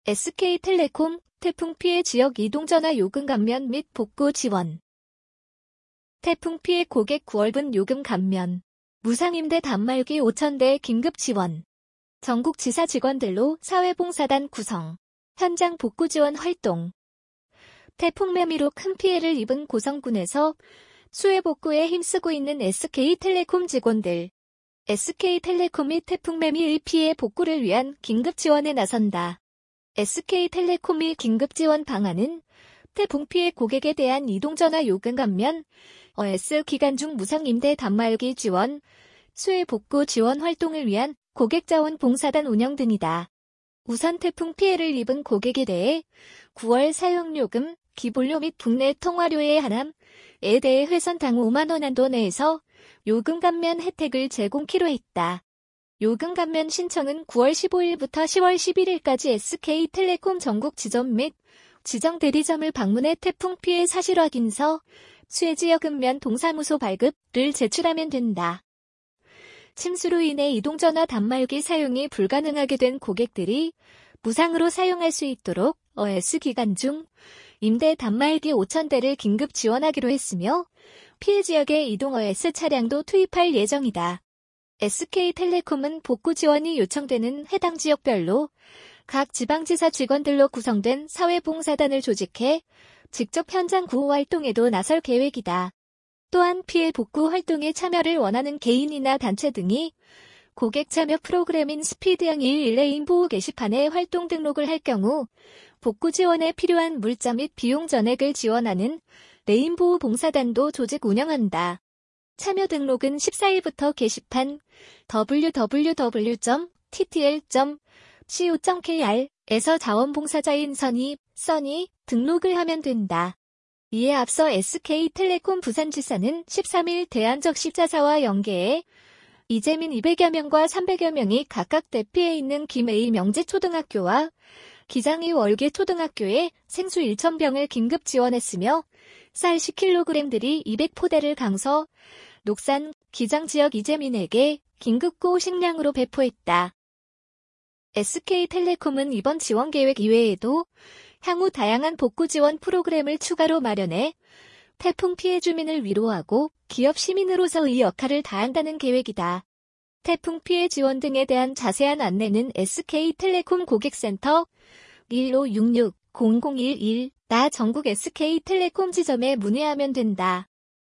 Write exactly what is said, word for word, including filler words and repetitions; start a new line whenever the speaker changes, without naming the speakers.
에스케이텔레콤 태풍 피해 지역 이동전화 요금 감면 및 복구 지원. 태풍 피해 고객 구월분 요금 감면, 무상임대 단말기 오천 대 긴급 지원. 전국지사 직원들로 사회봉사단 구성, 현장 복구 지원 활동. 태풍 매미로 큰 피해를 입은 고성군에서 수해 복구에 힘쓰고 있는 에스케이텔레콤 직원들. 에스케이텔레콤이 태풍 매미의 피해 복구를 위한 긴급 지원에 나선다. 에스케이텔레콤의 긴급 지원 방안은 태풍 피해 고객에 대한 이동전화 요금 감면, 어에스 기간 중 무상임대 단말기 지원, 수해 복구 지원 활동을 위한 고객자원 봉사단 운영 등이다. 우선 태풍 피해를 입은 고객에 대해 구월 사용요금, 기본료 및 국내 통화료의 하남에 대해 회선 당후 오만 원 한도 내에서 요금 감면 혜택을 제공키로 했다. 요금 감면 신청은 구월 십오일부터 시월 십일일까지 에스케이텔레콤 전국 지점 및 지정 대리점을 방문해 태풍 피해 사실 확인서, 수해지역 읍면 동사무소 발급을 제출하면 된다. 침수로 인해 이동전화 단말기 사용이 불가능하게 된 고객들이 무상으로 사용할 수 있도록 어에스 기간 중 임대 단말기 오천 대를 긴급 지원하기로 했으며 피해 지역에 이동 어에스 차량도 투입할 예정이다. 에스케이텔레콤은 복구 지원이 요청되는 해당 지역별로 각 지방지사 직원들로 구성된 사회봉사단을 조직해 직접 현장 구호 활동에도 나설 계획이다. 또한 피해 복구 활동에 참여를 원하는 개인이나 단체 등이 고객 참여 프로그램인 스피드형 일일 레인보우 게시판에 활동 등록을 할 경우 복구 지원에 필요한 물자 및 비용 전액을 지원하는 레인보우 봉사단도 조직 운영한다. 참여 등록은 십사일부터 게시판 더블유 더블유 더블유 점 티 티 엘 점 씨 오 점 케이 알에서 자원봉사자인 선이, 써니 등록을 하면 된다. 이에 앞서 에스케이텔레콤 부산지사는 십삼일 대한적십자사와 연계해 이재민 이백여 명과 삼백여 명이 각각 대피해 있는 김해의 명제초등학교와 기장의 월계초등학교에 생수 천 병을 긴급 지원했으며 쌀 십 킬로그램들이 이백 포대를 강서, 녹산, 기장 지역 이재민에게 긴급고 식량으로 배포했다. 에스케이텔레콤은 이번 지원 계획 이외에도 향후 다양한 복구 지원 프로그램을 추가로 마련해 태풍 피해 주민을 위로하고 기업 시민으로서의 역할을 다한다는 계획이다. 태풍 피해 지원 등에 대한 자세한 안내는 에스케이텔레콤 고객센터 일오육육 공공일일 나 전국 에스케이텔레콤 지점에 문의하면 된다.